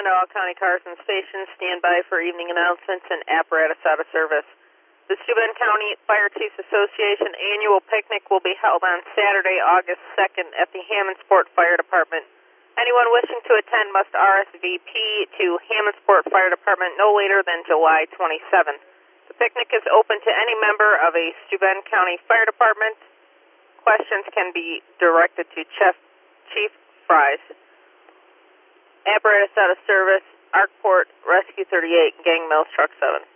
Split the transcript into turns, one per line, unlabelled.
Recommend all county cars and stations stand by for evening announcements and apparatus out of service. The Steuben County Fire Chiefs Association annual picnic will be held on Saturday, August 2nd at the Hammondsport Fire Department. Anyone wishing to attend must RSVP to Hammondsport Fire Department no later than July 27th. The picnic is open to any member of a Steuben County Fire Department. Questions can be directed to Chief Fries. Apparatus out of service, Arkport, Rescue 38, Gang Mills, Truck 7.